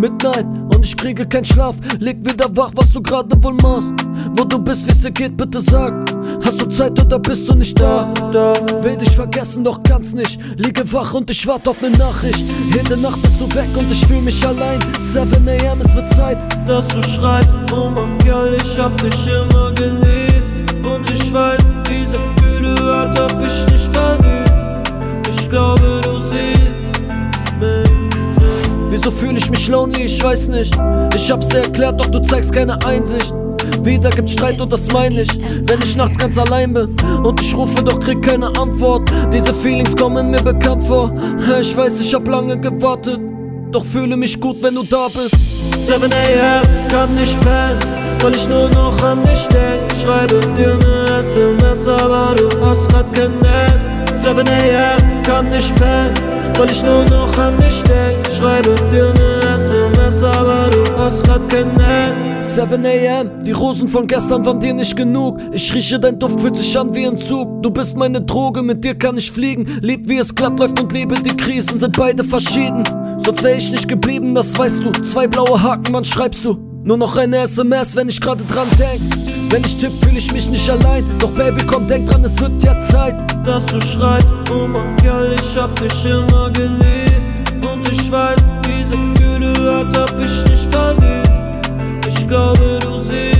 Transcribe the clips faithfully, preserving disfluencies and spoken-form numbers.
Midnight und ich kriege keinen Schlaf. Leg wieder wach, was du gerade wohl machst. Wo du bist, wie's dir geht, bitte sag. Hast du Zeit oder bist du nicht da? da? Will dich vergessen, doch kann's nicht. Liege wach und ich warte auf ne Nachricht. Jede Nacht bist du weg und ich fühl mich allein. seven a m, es wird Zeit, dass du schreibst. Oh mein Girl, ich hab dich immer geliebt. Und ich weiß, diese Gefühle hat hab ich nicht verliebt. Ich glaube, du siehst mich. Wieso fühl ich mich lonely, ich weiß nicht. Ich hab's dir erklärt, doch du zeigst keine Einsicht. Wieder gibt's Streit und das mein ich, wenn ich nachts ganz allein bin und ich rufe, doch krieg keine Antwort. Diese Feelings kommen mir bekannt vor. Ich weiß, ich hab lange gewartet, doch fühle mich gut, wenn du da bist. seven a m, kann nicht pennen, weil ich nur noch an dich denk. Schreibe dir ne S M S, aber du hast grad kein Netz. seven a m, kann nicht pennen, weil ich nur noch an dich denk. Schreibe dir ne S M S, aber du hast grad kein Netz. seven a m, die Rosen von gestern waren dir nicht genug. Ich rieche, dein Duft fühlt sich an wie ein Zug. Du bist meine Droge, mit dir kann ich fliegen. Lieb, wie es glatt läuft und liebe die Krisen, sind beide verschieden. Sonst wär ich nicht geblieben, das weißt du. Zwei blaue Haken, wann schreibst du? Nur noch eine S M S, wenn ich gerade dran denk. Wenn ich tipp, fühl ich mich nicht allein. Doch Baby, komm, denk dran, es wird ja Zeit, dass du schreibst. Oh mein Girl, ich hab dich immer geliebt. Und ich weiß, diese Gefühle hat hab ich nicht verliebt. Ich glaube, du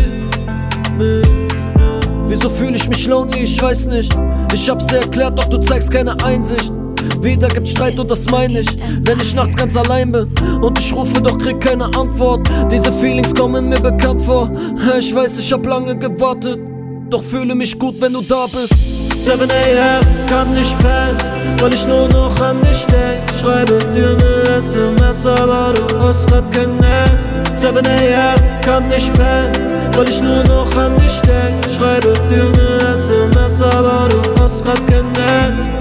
siehst mich. Wieso fühl ich mich lonely, ich weiß nicht. Ich hab's dir erklärt, doch du zeigst keine Einsicht. Wieder gibt's Streit und das mein ich, wenn ich nachts ganz allein bin und ich rufe, doch krieg keine Antwort. Diese Feelings kommen mir bekannt vor. Ich weiß, ich hab lange gewartet, doch fühle mich gut, wenn du da bist. seven a m, kann nicht pennen, weil ich nur noch an dich denk. Schreibe dir ne S M S, aber du hast grad kein Netz. seven a m, kann nicht pennen, weil ich nur noch an dich denk. Schreibe dir ne S M S, aber du hast grad kein Netz.